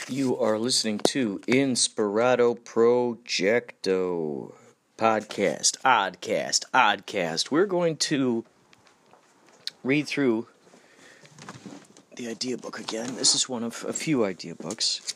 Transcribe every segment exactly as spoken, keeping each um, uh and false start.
You are listening to Inspirato Projecto podcast, oddcast, oddcast. We're going to read through the idea book again. This is one of a few idea books.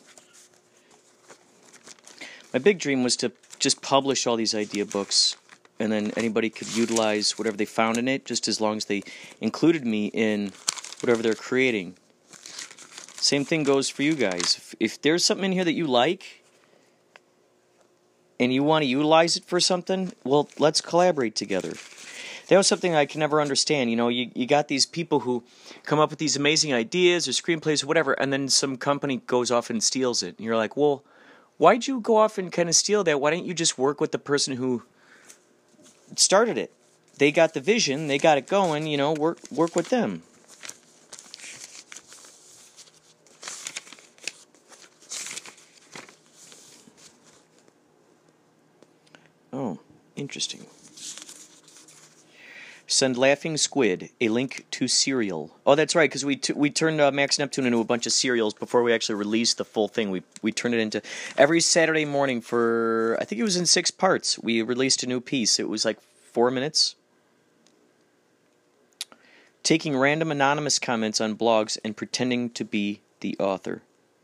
My big dream was to just publish all these idea books, and then anybody could utilize whatever they found in it, just as long as they included me in whatever they're creating. Same thing goes for you guys. If, if there's something in here that you like, and you want to utilize it for something, well, let's collaborate together. That was something I can never understand. You know, you, you got these people who come up with these amazing ideas or screenplays or whatever, and then some company goes off and steals it. And you're like, well, why'd you go off and kind of steal that? Why don't you just work with the person who started it? They got the vision, they got it going, you know, work work with them. Oh, interesting. Send Laughing Squid, a link to cereal. Oh, that's right, because we t- we turned uh, Max Neptune into a bunch of cereals before we actually released the full thing. We we turned it into every Saturday morning for, I think it was in six parts. We released a new piece. It was like four minutes. Taking random anonymous comments on blogs and pretending to be the author.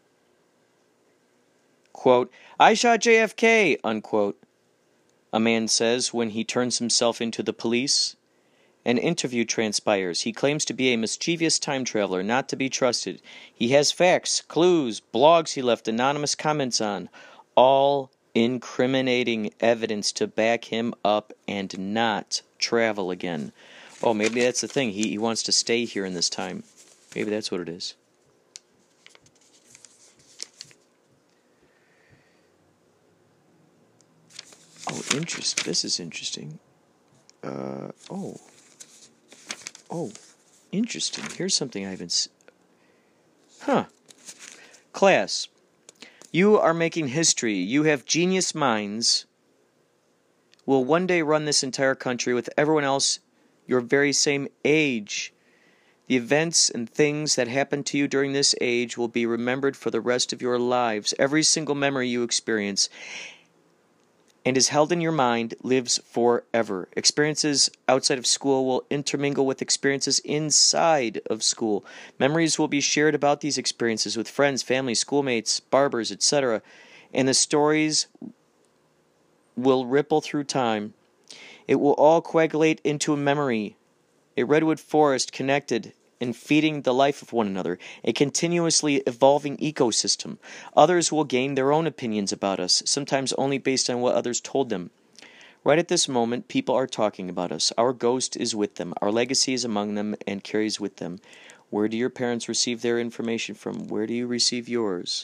Quote, I shot J F K, unquote. A man says when he turns himself into the police. An interview transpires. He claims to be a mischievous time traveler, not to be trusted. He has facts, clues, blogs he left anonymous comments on, all incriminating evidence to back him up and not travel again. Oh, maybe that's the thing. He, he wants to stay here in this time. Maybe that's what it is. Oh, interest. This is interesting. Uh, oh. Oh, interesting. Here's something I haven't... S- huh. Class, you are making history. You have genius minds. Will one day run this entire country with everyone else your very same age. The events and things that happened to you during this age will be remembered for the rest of your lives. Every single memory you experience and is held in your mind lives forever. Experiences outside of school will intermingle with experiences inside of school. Memories will be shared about these experiences with friends, family, schoolmates, barbers, et cetera. And the stories will ripple through time. It will all coagulate into a memory, a redwood forest connected and feeding the life of one another, a continuously evolving ecosystem. Others will gain their own opinions about us, sometimes only based on what others told them. Right at this moment, people are talking about us. Our ghost is with them. Our legacy is among them and carries with them. Where do your parents receive their information from? Where do you receive yours?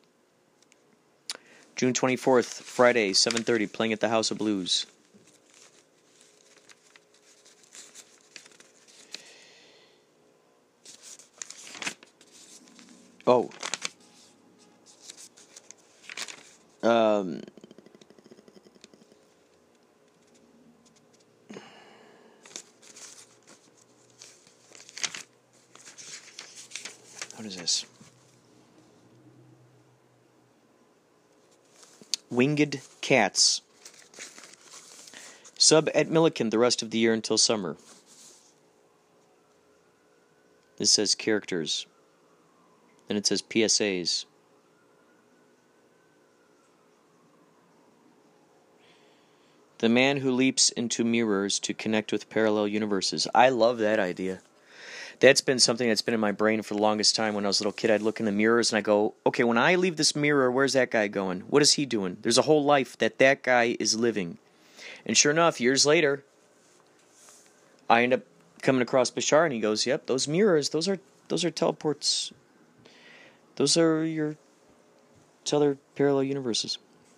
June twenty-fourth, Friday, seven thirty, playing at the House of Blues. Oh. Um. What is this? Winged Cats. Sub at Milliken the rest of the year until summer. This says characters. Then it says P S As. The man who leaps into mirrors to connect with parallel universes. I love that idea. That's been something that's been in my brain for the longest time. When I was a little kid, I'd look in the mirrors and I go, okay, when I leave this mirror, where's that guy going? What is he doing? There's a whole life that that guy is living. And sure enough, years later, I end up coming across Bashar and he goes, yep, those mirrors, those are those are teleports. Those are your other parallel universes.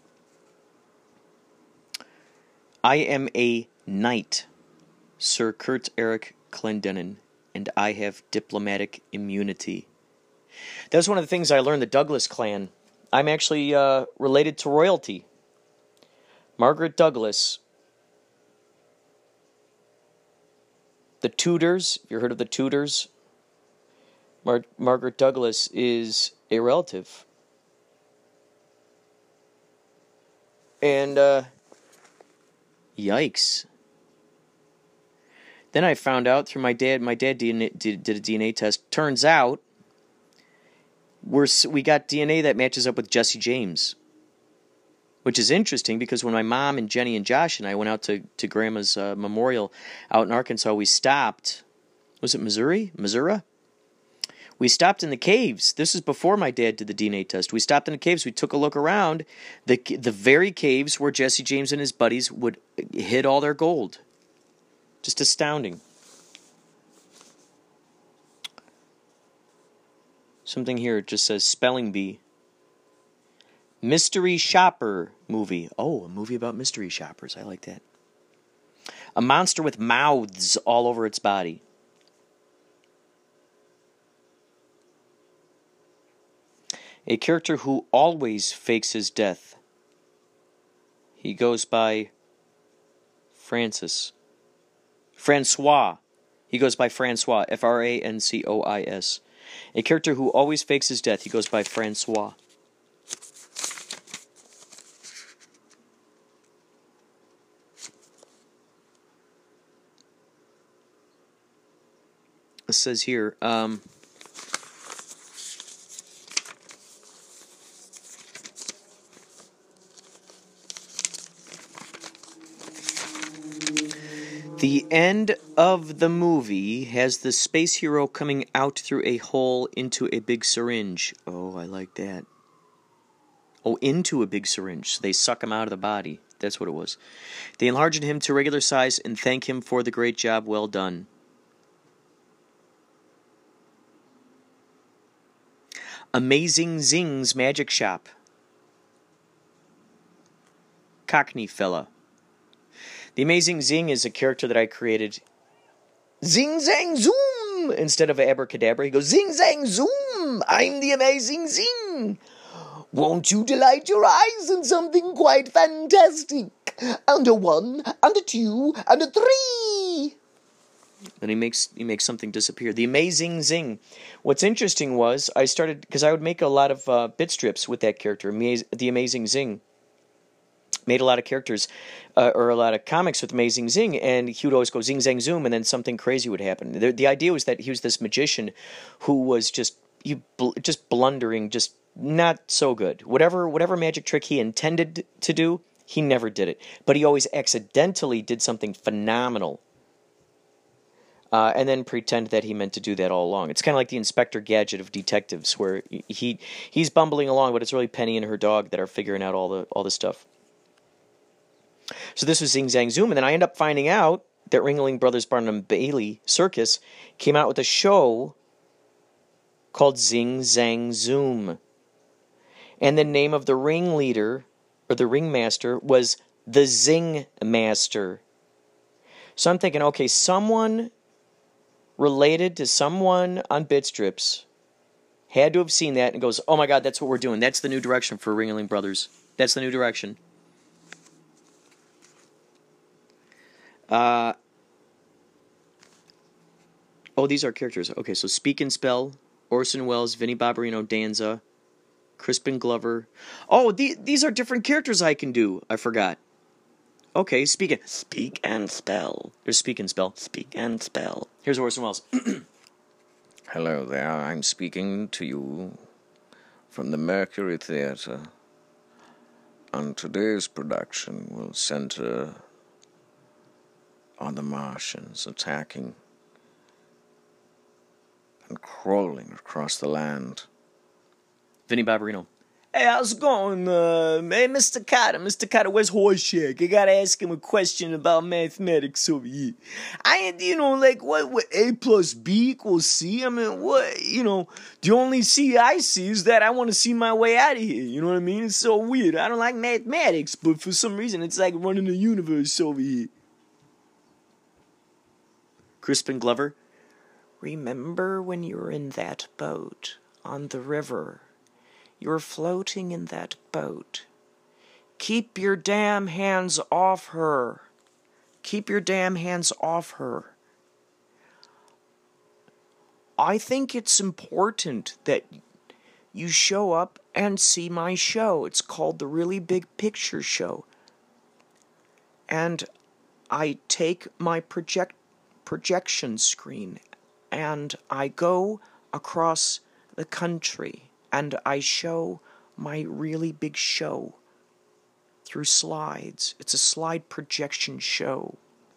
I am a knight, Sir Kurt Eric Clendenin, and I have diplomatic immunity. That's one of the things I learned, the Douglas clan. I'm actually uh, related to royalty. Margaret Douglas. The Tudors, have you heard of the Tudors? Mar- Margaret Douglas is a relative And, uh, yikes. Then I found out through my dad, my dad D N A, did, did a D N A test. Turns out, we're, we got D N A that matches up with Jesse James. Which is interesting because when my mom and Jenny and Josh and I went out to, to Grandma's uh, memorial out in Arkansas, we stopped. Was it Missouri? Missouri? We stopped in the caves. This is before my dad did the D N A test. We stopped in the caves. We took a look around. The, the very caves where Jesse James and his buddies would hid all their gold. Just astounding. Something here just says spelling bee. Mystery Shopper movie. Oh, a movie about mystery shoppers. I like that. A monster with mouths all over its body. A character who always fakes his death. He goes by Francis. Francois. He goes by Francois. F R A N C O I S. A character who always fakes his death. He goes by Francois. It says here, um... the end of the movie has the space hero coming out through a hole into a big syringe. Oh, I like that. Oh, into a big syringe. So they suck him out of the body. That's what it was. They enlarge him to regular size and thank him for the great job well done. Amazing Zing's Magic Shop. Cockney fella. The Amazing Zing is a character that I created. Zing, zang, zoom! Instead of abracadabra, he goes, zing, zang, zoom! I'm the Amazing Zing! Won't you delight your eyes in something quite fantastic? And a one, and a two, and a three! Then he makes he makes something disappear. The Amazing Zing. What's interesting was, I started, because I would make a lot of uh, bit strips with that character, the Amazing Zing. Made a lot of characters, uh, or a lot of comics with Amazing Zing, and he would always go zing, zang, zoom, and then something crazy would happen. The, the idea was that he was this magician who was just you bl- just blundering, just not so good. Whatever whatever magic trick he intended to do, he never did it. But he always accidentally did something phenomenal. Uh, and then pretend that he meant to do that all along. It's kind of like the Inspector Gadget of detectives, where he he's bumbling along, but it's really Penny and her dog that are figuring out all the all the stuff. So this was Zing Zang Zoom, and then I end up finding out that Ringling Brothers Barnum Bailey Circus came out with a show called Zing Zang Zoom. And the name of the ringleader, or the ringmaster, was the Zing Master. So I'm thinking, okay, someone related to someone on Bitstrips had to have seen that and goes, oh my god, that's what we're doing. That's the new direction for Ringling Brothers. That's the new direction. Uh, oh, these are characters. Okay, so Speak and Spell, Orson Welles, Vinnie Barbarino, Danza, Crispin Glover. Oh, the, these are different characters I can do. I forgot. Okay, Speak and... Speak and Spell. There's Speak and Spell. Speak and Spell. Here's Orson Welles. Hello there, I'm speaking to you from the Mercury Theatre. And today's production will center on the Martians attacking and crawling across the land. Vinnie Barbarino. Hey, how's it going? Uh, hey, Mister Carter, Mister Carter, where's Horseshack? I gotta ask him a question about mathematics over here. I, you know, like, what, what, A plus B equals C? I mean, what, you know, the only C I see is that I want to see my way out of here, you know what I mean? It's so weird. I don't like mathematics, but for some reason, it's like running the universe over here. Crispin Glover. Remember when you were in that boat on the river? You were floating in that boat. Keep your damn hands off her. Keep your damn hands off her. I think it's important that you show up and see my show. It's called The Really Big Picture Show. and I take my project projection screen and I go across the country and I show my really big show through slides. It's a slide projection show.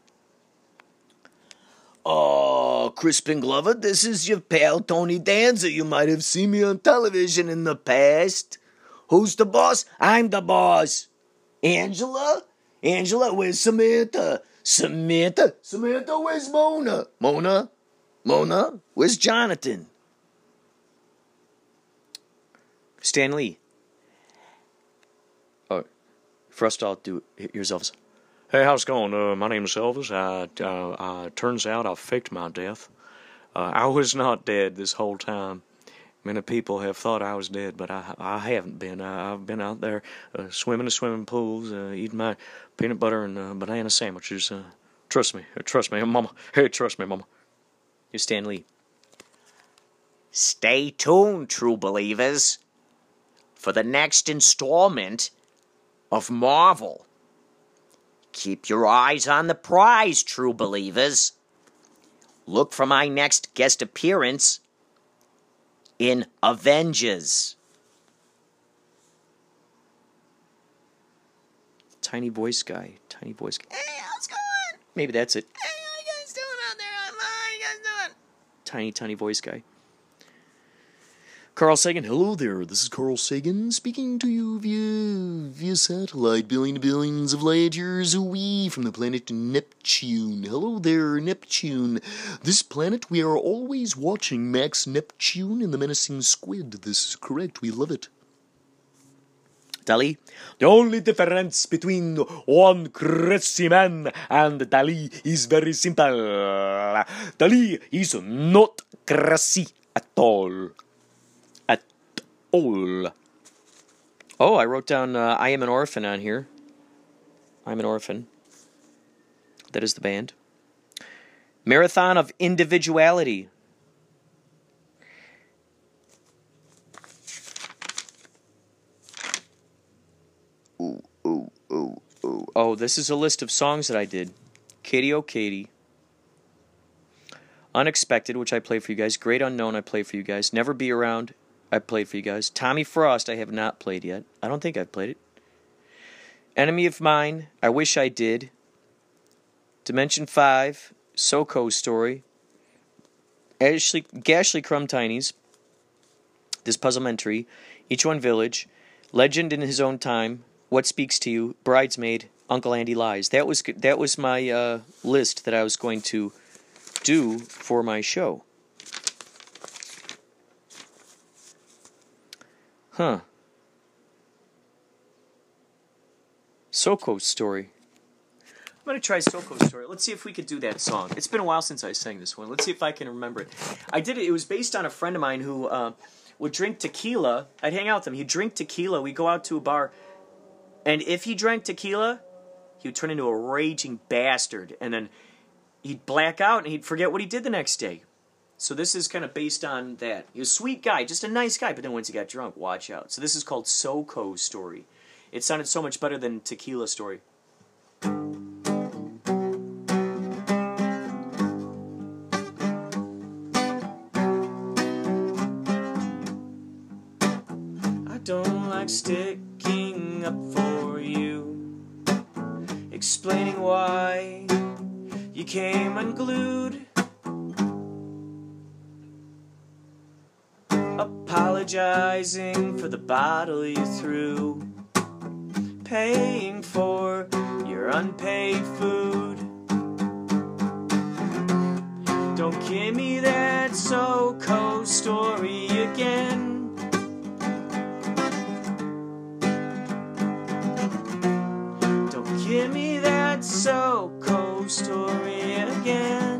Oh, Crispin Glover, this is your pal Tony Danza. You might have seen me on television in the past. Who's the boss? I'm the boss. Angela? Angela, where's Samantha? Samantha? Samantha, where's Mona? Mona? Mona? Where's Jonathan? Stan Lee. Oh, first I'll do it. Here's Elvis. Hey, how's it going? Uh, my name is Elvis. I, uh, uh, turns out I faked my death. Uh, I was not dead this whole time. Many people have thought I was dead, but I I haven't been. Uh, I've been out there uh, swimming in swimming pools, uh, eating my peanut butter and uh, banana sandwiches. Uh, trust me. Trust me, Mama. Hey, trust me, Mama. Here's Stan Lee. Stay tuned, true believers, for the next installment of Marvel. Keep your eyes on the prize, true believers. Look for my next guest appearance in Avengers. Tiny voice guy. Tiny voice guy. Hey, how's it going? Maybe that's it. Hey, how you guys doing out there? How you guys doing? Tiny, tiny voice guy. Carl Sagan. Hello there, this is Carl Sagan speaking to you via via satellite, billion to billions of light years away from the planet Neptune. Hello there, Neptune. This planet we are always watching, Max Neptune and the Menacing Squid. This is correct, we love it. Dali. The only difference between one crazy man and Dali is very simple. Dali is not crazy at all. At all. Oh, I wrote down uh, I Am an Orphan on here. I'm an Orphan. That is the band. Marathon of Individuality. Ooh, ooh, ooh, ooh. Oh, this is a list of songs that I did. Katie, oh Katie. Unexpected, which I play for you guys. Great Unknown, I play for you guys. Never Be Around, I played for you guys. Tommy Frost, I have not played yet. I don't think I've played it. Enemy of Mine, I Wish I Did. Dimension five, Soko Story. Ashley, Gashly Crumb Tinies. This Puzzlementary. Each One Village. Legend in His Own Time. What Speaks to You. Bridesmaid. Uncle Andy Lies. That was that was my uh, list that I was going to do for my show. Huh. Soko Story. I'm going to try Soko Story. Let's see if we could do that song. It's been a while since I sang this one. Let's see if I can remember it. I did it. It was based on a friend of mine who uh, would drink tequila. I'd hang out with him. He'd drink tequila. We'd go out to a bar. And if he drank tequila, he would turn into a raging bastard. And then he'd black out and he'd forget what he did the next day. So this is kind of based on that. He was a sweet guy, just a nice guy. But then once he got drunk, watch out. So this is called Soko Story. It sounded so much better than Tequila Story. I don't like sticking up for you, explaining why you came unglued, apologizing for the bottle you threw, paying for your unpaid food. Don't give me that Soko story again. Don't give me that Soko story again.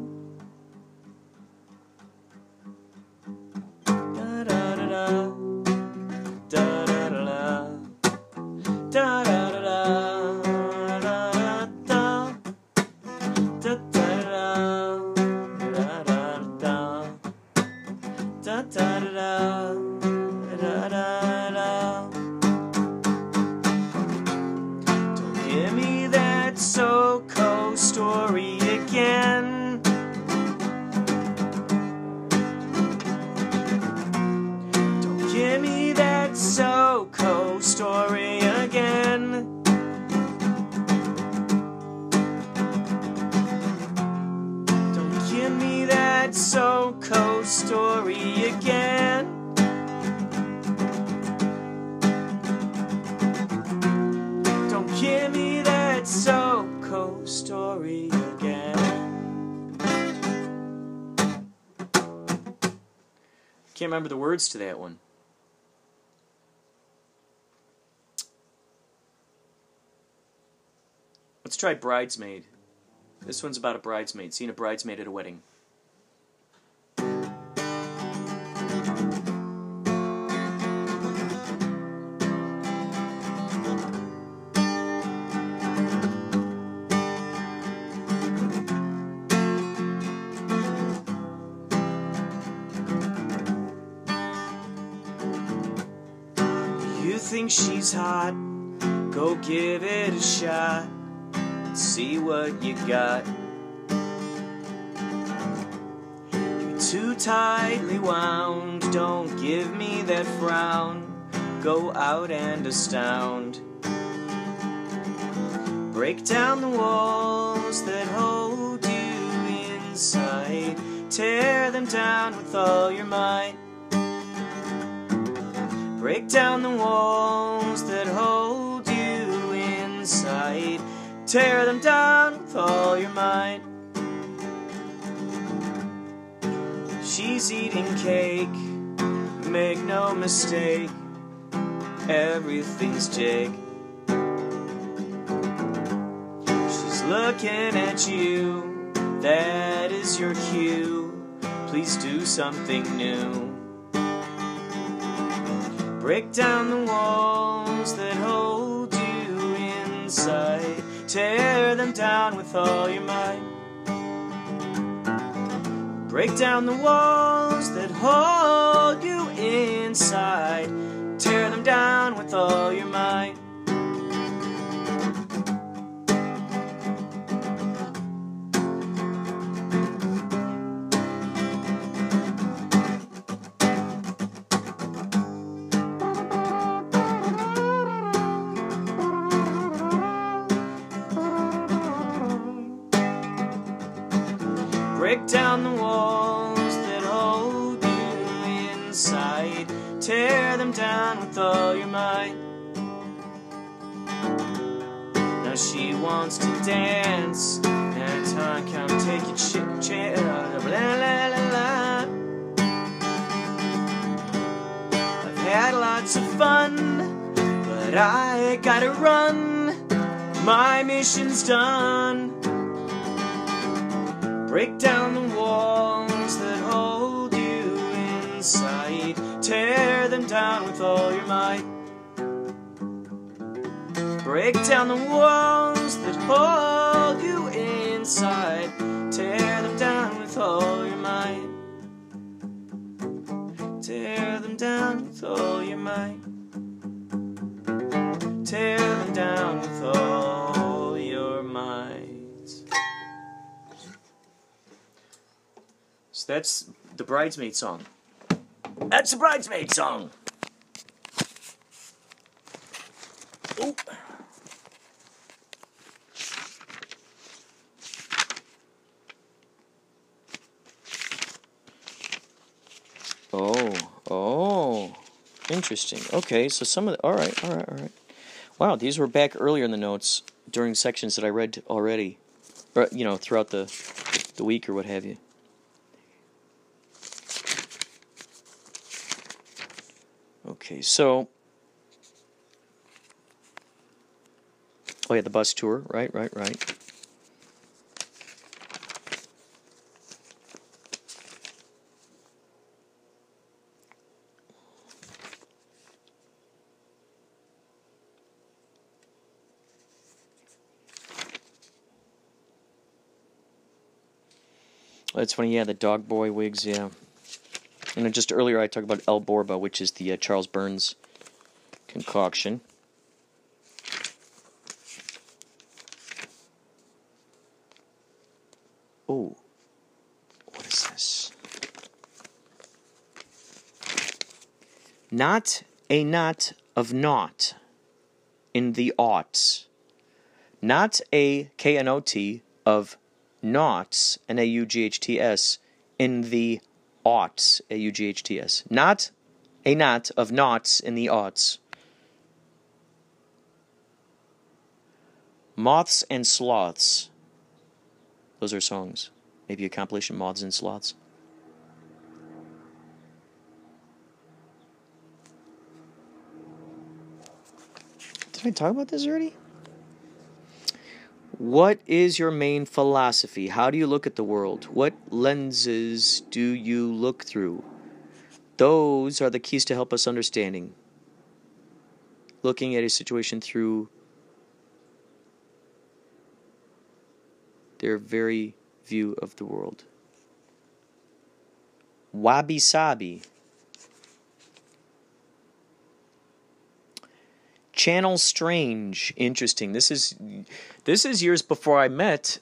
Da da da da. Da da da da. Da da da da. Da da da. Da da da. Da da da. Da da da. Da da da. Don't give me that Can't remember the words to that one. Let's try Bridesmaid. This one's about a bridesmaid, seeing a bridesmaid at a wedding. You think she's hot? Go give it a shot. See what you got. You're too tightly wound. Don't give me that frown. Go out and astound. Break down the walls that hold you inside. Tear them down with all your might. Break down the walls that hold you inside. Tear them down with all your might. She's eating cake, make no mistake, everything's Jake. She's looking at you, that is your cue. Please do something new. Break down the walls that hold you inside. Tear them down with all your might. Break down the walls that hold you inside. Tear them down with all your might. Break down the walls that hold you inside. Tear them down with all your might. Now she wants to dance, and time come take your chip chance. Blah, la, la, la. I've had lots of fun, but I gotta run. My mission's done. Break down the walls that hold you inside. Tear them down with all your might. Break down the walls that hold you inside. Tear them down with all your might. Tear them down with all your might. Tear them down with all your might. So that's the Bridesmaid song. That's the Bridesmaid song. Oh. Oh, oh, interesting. Okay, so some of the, all right, all right, all right. Wow, these were back earlier in the notes during sections that I read already, or, you know, throughout the the week or what have you. Okay, so, oh yeah, the bus tour, right, right, right. That's funny, yeah, the dog boy wigs, yeah. And then just earlier I talked about El Borba, which is the uh, Charles Burns concoction. Oh, what is this? Not a knot of naught in the aughts. Not a K N O T of naughts, N A U G H T S, in the aughts, A U G H T S. Not a knot of naughts in the aughts. Moths and Sloths. Those are songs. Maybe a compilation, Moths and Sloths. Did I talk about this already? What is your main philosophy? How do you look at the world? What lenses do you look through? Those are the keys to help us understanding. Looking at a situation through their very view of the world. Wabi Sabi. Channel Strange. Interesting. This is this is years before I met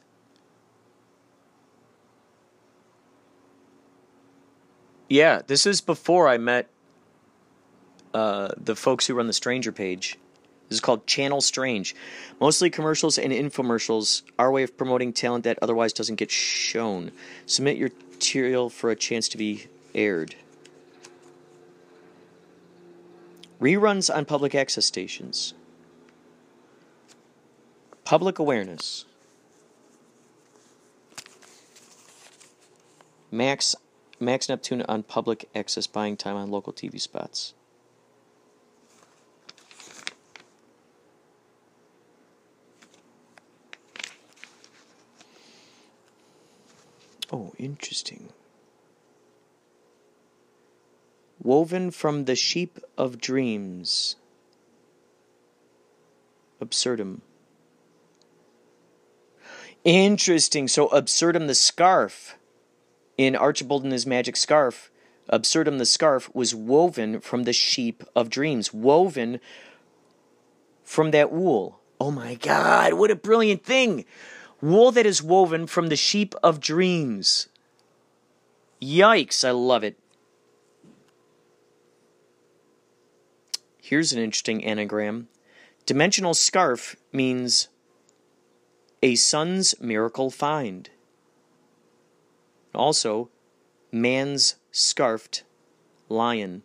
Yeah, this is before I met uh, the folks who run the Stranger page. This is called Channel Strange. Mostly commercials and infomercials, our way of promoting talent that otherwise doesn't get shown. Submit your material for a chance to be aired. Reruns on public access stations. Public awareness. Max Max Neptune on public access buying time on local T V spots. Oh, interesting. Woven from the sheep of dreams. Absurdum. Interesting. So Absurdum the scarf in Archibald and His Magic Scarf, Absurdum the scarf was woven from the sheep of dreams. Woven from that wool. Oh my God, what a brilliant thing. Wool that is woven from the sheep of dreams. Yikes, I love it. Here's an interesting anagram. Dimensional scarf means a sun's miracle find. Also, man's scarfed lion.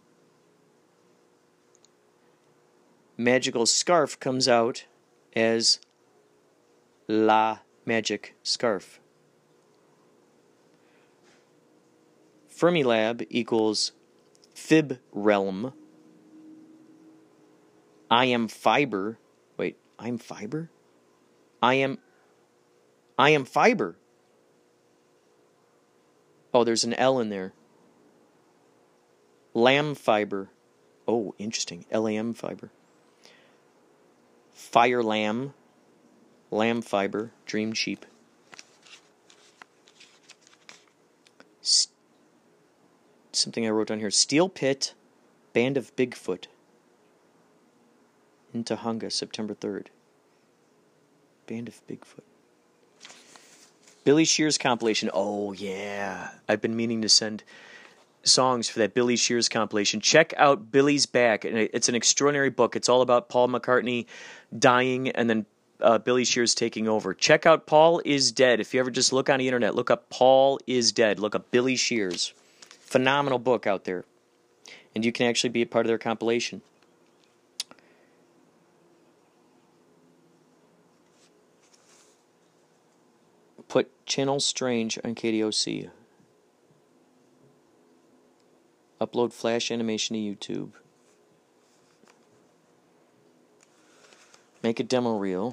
Magical scarf comes out as La Magic Scarf. Fermilab equals Fib Realm. I am fiber. Wait, I'm fiber? I am I am fiber. Oh, there's an L in there. Lamb fiber. Oh, interesting. L A M fiber. Fire lamb. Lamb fiber. Dream sheep. S- something I wrote down here. Steel Pit. Band of Bigfoot. In Tahunga, September third. Band of Bigfoot. Billy Shears compilation. Oh, yeah. I've been meaning to send songs for that Billy Shears compilation. Check out Billy's Back. It's an extraordinary book. It's all about Paul McCartney dying and then uh, Billy Shears taking over. Check out Paul is Dead. If you ever just look on the internet, look up Paul is Dead. Look up Billy Shears. Phenomenal book out there. And you can actually be a part of their compilation. Put Channel Strange on K D O C. Upload Flash animation to YouTube. Make a demo reel.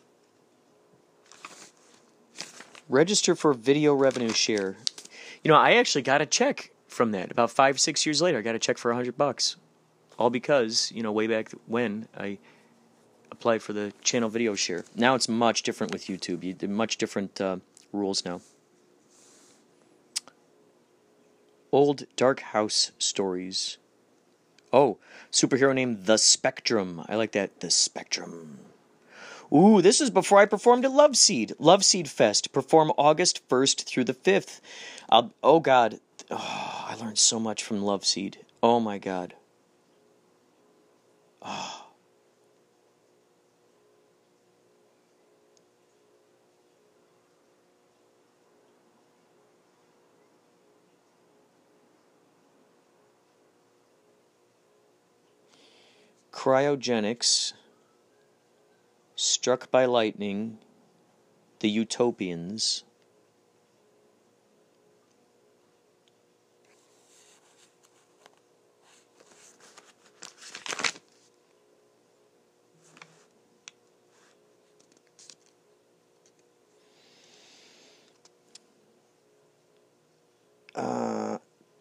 Register for video revenue share. You know, I actually got a check from that. About five, six years later, I got a check for a hundred bucks. All because, you know, way back when I applied for the channel video share. Now it's much different with YouTube. You, much different uh, rules now. Old Dark House stories. Oh, superhero named The Spectrum. I like that. The Spectrum. Ooh, this is before I performed at Love Seed. Love Seed Fest. Perform August first through the fifth. I'll, oh, God. Oh, I learned so much from Love Seed. Oh, my God. Oh. Cryogenics, Struck by Lightning, The Utopians.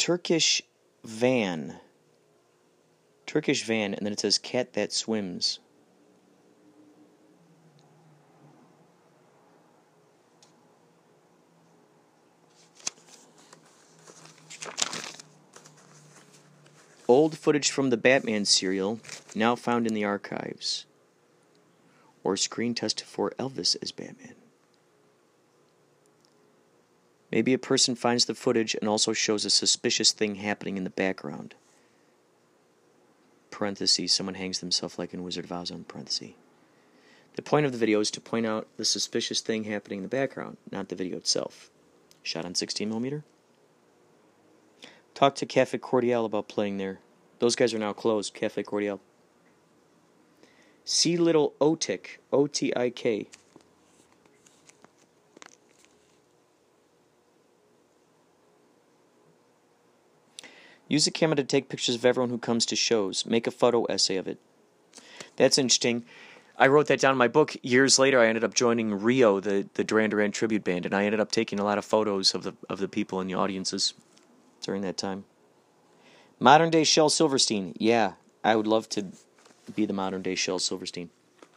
Turkish van. Turkish van, and then it says cat that swims. Old footage from the Batman serial, now found in the archives. Or screen test for Elvis as Batman. Maybe a person finds the footage and also shows a suspicious thing happening in the background. Parentheses, someone hangs themselves like in Wizard of Oz on parentheses. The point of the video is to point out the suspicious thing happening in the background, not the video itself. Shot on sixteen millimeter. Talk to Cafe Cordial about playing there. Those guys are now closed, Cafe Cordial. See Little Otik, O T I K. Use a camera to take pictures of everyone who comes to shows. Make a photo essay of it. That's interesting. I wrote that down in my book. Years later, I ended up joining Rio, the, the Duran Duran tribute band, and I ended up taking a lot of photos of the of the people in the audiences during that time. Modern day Shel Silverstein. Yeah, I would love to be the modern day Shel Silverstein.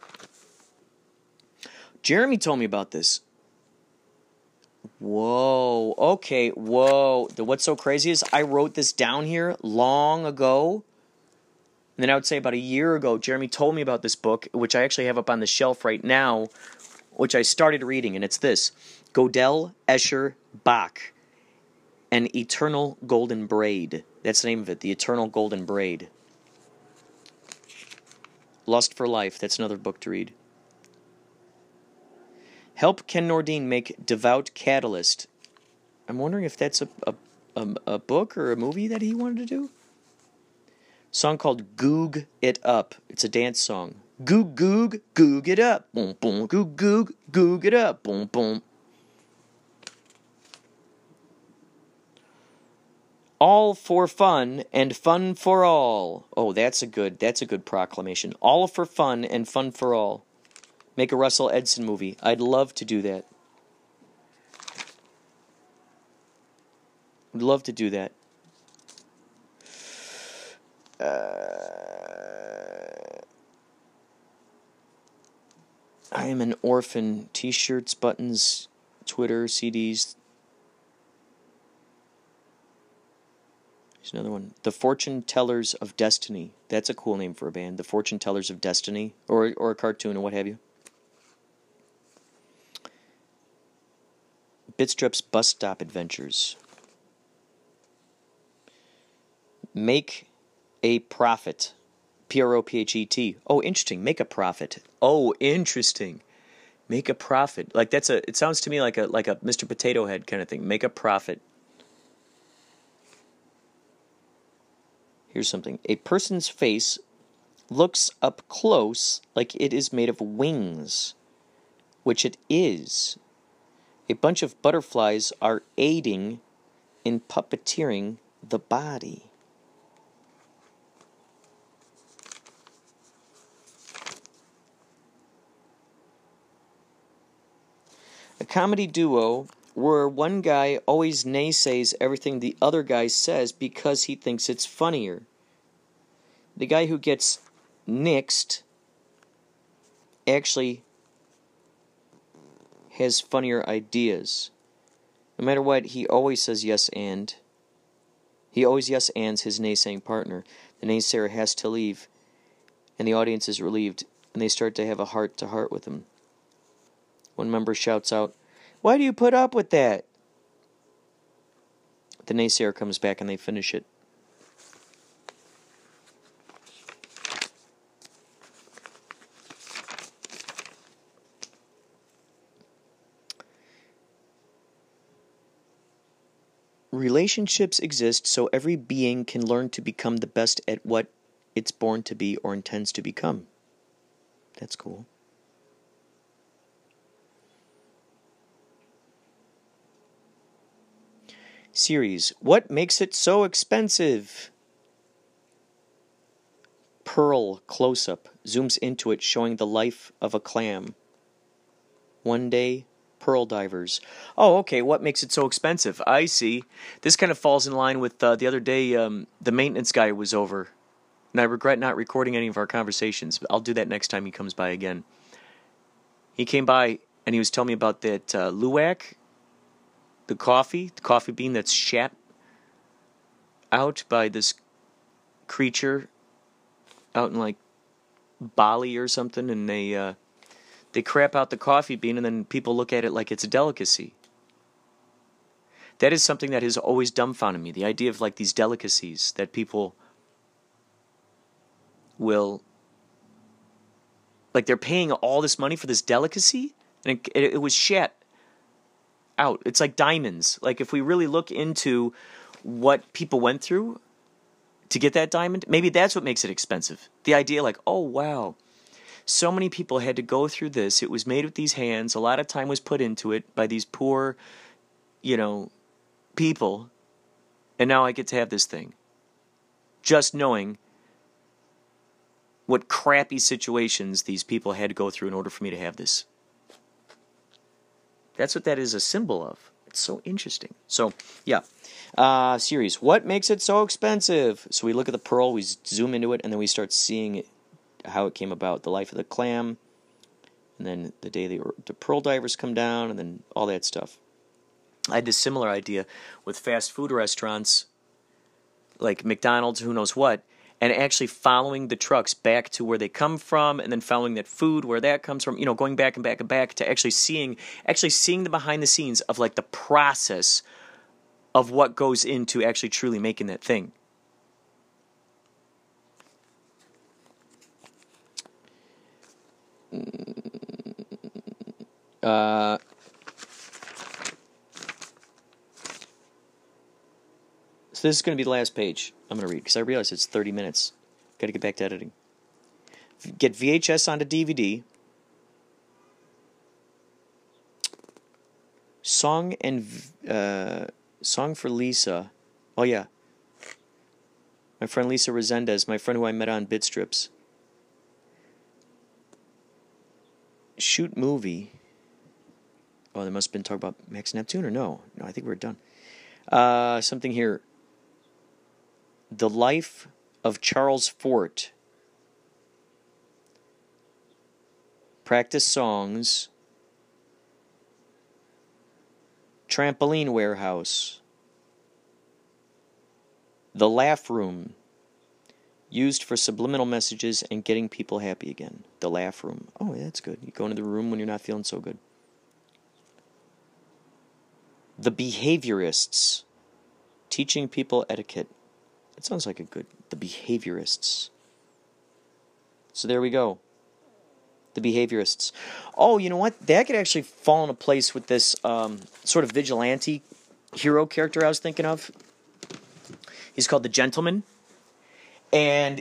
Jeremy told me about this. Whoa, okay, whoa. The, what's so crazy is I wrote this down here long ago. And then I would say about a year ago, Jeremy told me about this book, which I actually have up on the shelf right now, which I started reading, and it's this. Gödel, Escher, Bach, An Eternal Golden Braid. That's the name of it, The Eternal Golden Braid. Lust for Life, that's another book to read. Help Ken Nordine make Devout Catalyst. I'm wondering if that's a, a, a, a book or a movie that he wanted to do. Song called Goog It Up. It's a dance song. Goog, goog, goog it up. Boom, boom, goog, goog, goog it up. Boom, boom. All for fun and fun for all. Oh, that's a good, that's a good proclamation. All for fun and fun for all. Make a Russell Edson movie. I'd love to do that. I'd love to do that. Uh, I am an orphan. T-shirts, buttons, Twitter, C Ds. Here's another one. The Fortune Tellers of Destiny. That's a cool name for a band. The Fortune Tellers of Destiny. Or, or a cartoon or what have you. Bitstrip's Bus Stop Adventures. Make a Profit. P R O P H E T. Oh, interesting. Make a Profit. Oh, interesting. Make a Profit. Like that's a. It sounds to me like a like a Mister Potato Head kind of thing. Make a Profit. Here's something. A person's face looks up close like it is made of wings, which it is. A bunch of butterflies are aiding in puppeteering the body. A comedy duo where one guy always naysays everything the other guy says because he thinks it's funnier. The guy who gets nixed actually has funnier ideas. No matter what, he always says yes and. He always yes ands his naysaying partner. The naysayer has to leave, and the audience is relieved, and they start to have a heart-to-heart with him. One member shouts out, "Why do you put up with that?" The naysayer comes back and they finish it. Relationships exist so every being can learn to become the best at what it's born to be or intends to become. That's cool. Series. What makes it so expensive? Pearl close-up. Zooms into it, showing the life of a clam. One day, Pearl divers. Oh, okay. What makes it so expensive? I see. This kind of falls in line with uh, the other day. Um, the maintenance guy was over, and I regret not recording any of our conversations. But I'll do that next time he comes by again. He came by and he was telling me about that uh, luwak, the coffee, the coffee bean that's shat out by this creature out in like Bali or something, and they uh, they crap out the coffee bean, and then people look at it like it's a delicacy. That is something that has always dumbfounded me. The idea of like these delicacies that people will, like they're paying all this money for this delicacy, and it, it, it was shat out. It's like diamonds. Like if we really look into what people went through to get that diamond, maybe that's what makes it expensive. The idea like, oh wow, so many people had to go through this. It was made with these hands. A lot of time was put into it by these poor, you know, people. And now I get to have this thing. Just knowing what crappy situations these people had to go through in order for me to have this. That's what that is a symbol of. It's so interesting. So, yeah. Uh, series. What makes it so expensive? So we look at the pearl, we zoom into it, and then we start seeing it, how it came about. The life of the clam, and then the day the, the pearl divers come down, and then all that stuff. I had this similar idea with fast food restaurants, like McDonald's, who knows what, and actually following the trucks back to where they come from, and then following that food where that comes from, you know, going back and back and back to actually seeing, actually seeing the behind the scenes of like the process of what goes into actually truly making that thing. Uh, so this is going to be the last page I'm going to read, because I realize it's thirty minutes. Got to get back to editing. Get V H S onto D V D. Song and uh, Song for Lisa. Oh yeah, my friend Lisa Resendez, my friend who I met on Bitstrips. Shoot movie. Oh, they must have been talking about Max Neptune, or no? No, I think we're done. Uh, something here. The Life of Charles Fort. Practice Songs. Trampoline Warehouse. The Laugh Room. Used for subliminal messages and getting people happy again. The Laugh Room. Oh, yeah, that's good. You go into the room when you're not feeling so good. The Behaviorists. Teaching people etiquette. That sounds like a good... The Behaviorists. So there we go. The Behaviorists. Oh, you know what? That could actually fall into place with this um, sort of vigilante hero character I was thinking of. He's called the Gentleman. And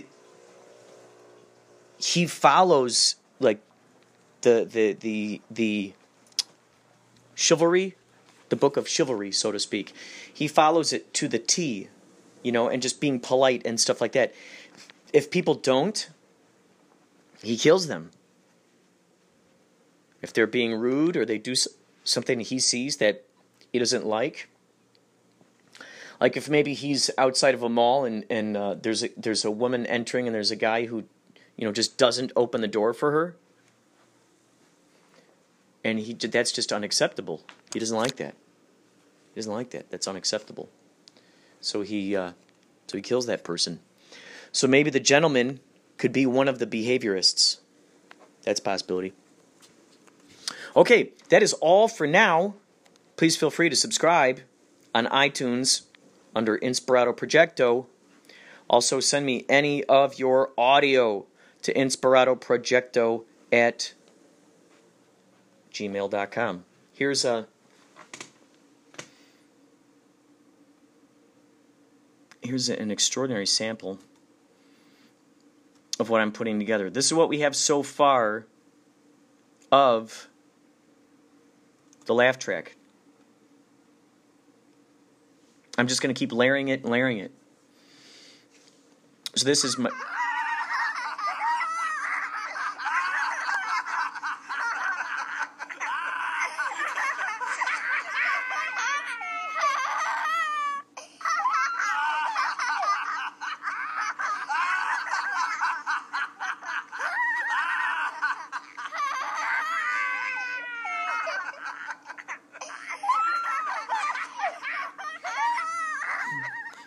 he follows, like, the the the the chivalry, the book of chivalry, so to speak. He follows it to the T, you know, and just being polite and stuff like that. If people don't, he kills them. If they're being rude or they do something he sees that he doesn't like. Like if maybe he's outside of a mall and, and uh, there's a, there's a woman entering and there's a guy who, you know, just doesn't open the door for her. And he that's just unacceptable. He doesn't like that. He doesn't like that. That's unacceptable. So he uh, so he kills that person. So maybe the Gentleman could be one of the behaviorists. That's a possibility. Okay, that is all for now. Please feel free to subscribe on iTunes under Inspirato Projecto. Also, send me any of your audio to inspiratoprojecto at gmail dot com. Here's a here's an extraordinary sample of what I'm putting together. This is what we have so far of the laugh track. I'm just going to keep layering it and layering it. So this is my...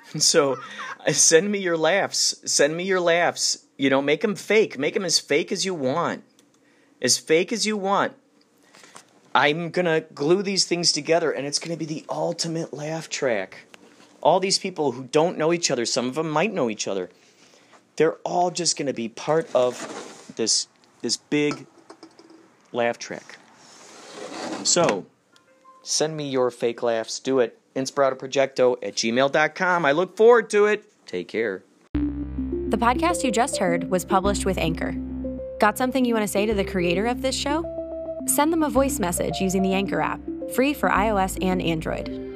So uh, send me your laughs. Send me your laughs. You know, make them fake. Make them as fake as you want. As fake as you want. I'm going to glue these things together, and it's going to be the ultimate laugh track. All these people who don't know each other, some of them might know each other, they're all just going to be part of this, this big laugh track. So, send me your fake laughs. Do it. Inspiratoprojecto at gmail dot com. I look forward to it. Take care. The podcast you just heard was published with Anchor. Got something you want to say to the creator of this show? Send them a voice message using the Anchor app, free for iOS and Android.